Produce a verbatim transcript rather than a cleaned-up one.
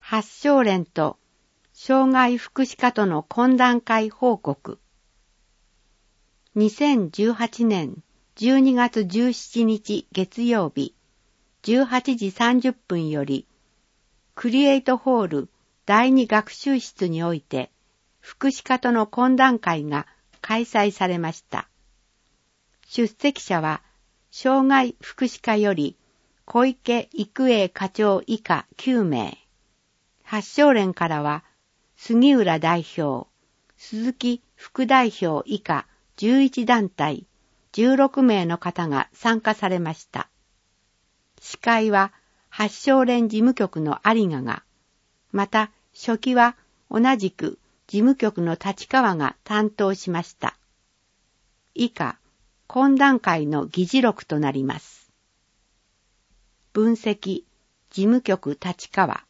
発症連と障害福祉課との懇談会報告。にせんじゅうはちねんじゅうにがつじゅうしちにち月曜日じゅうはちじさんじゅっぷんよりクリエイトホールだいに学習室において福祉課との懇談会が開催されました。出席者は障害福祉課より小池育英課長以下きゅうめい、発症連からは杉浦代表、鈴木副代表以下じゅういちだんたいじゅうろくめいの方が参加されました。司会は発症連事務局の有賀が、また書記は同じく事務局の立川が担当しました。以下、懇談会の議事録となります。分析、事務局立川。